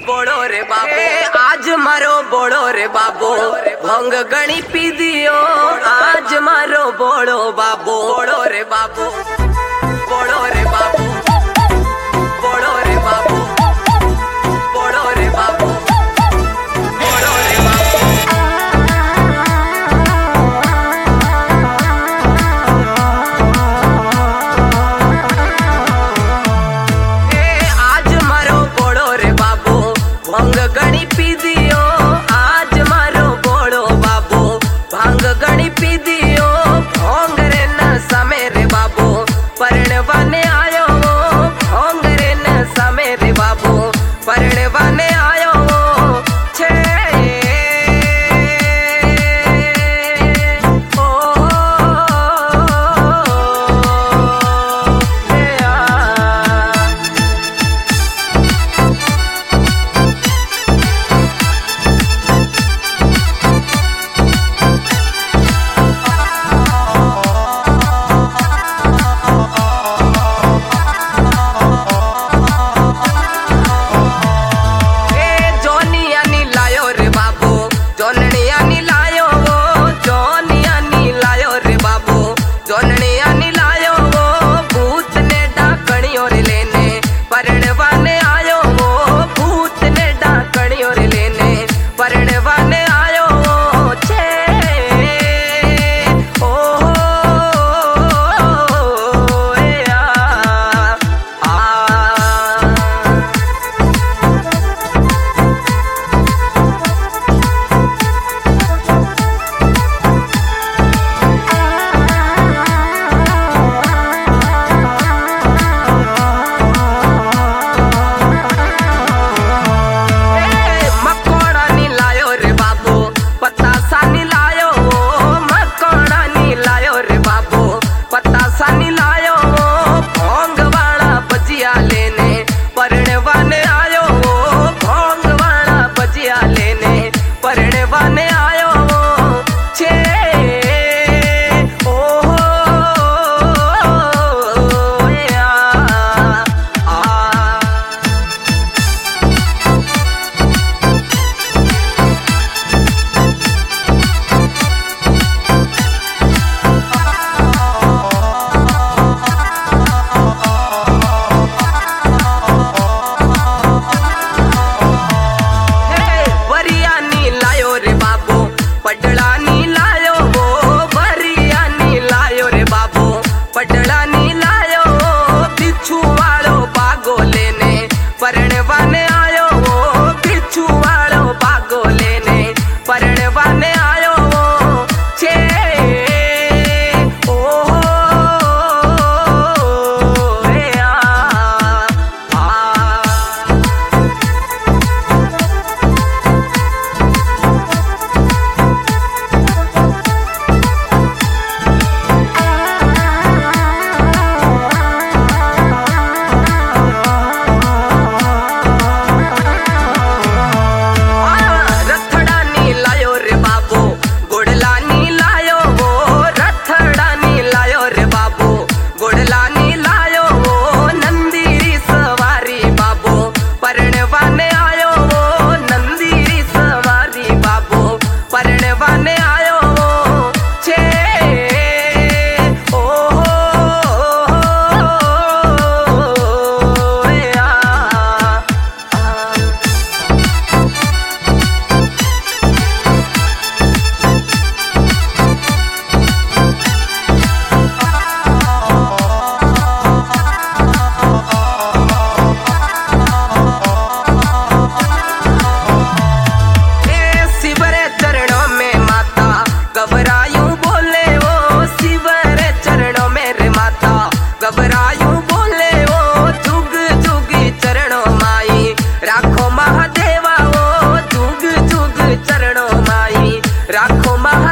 बोलो रे बाबू आज मारो बोलो रे बाबू भंग गणी पी दियो आज मारो बोलो बाबू बोलो रे बाबू बोलो रे बाबू बोलो रे बाबू बोलो रे बाबू बोलो रे बाबू आज मारो बोलो रे बाबू भंग गणी पी दियो आज मारो बोलो बाबू भंग गणी पी दियो भोंग रे न समय रे बाबू परणवाने आयो भोंग रे न समय रे बाबू परणवाने आयो छे राखो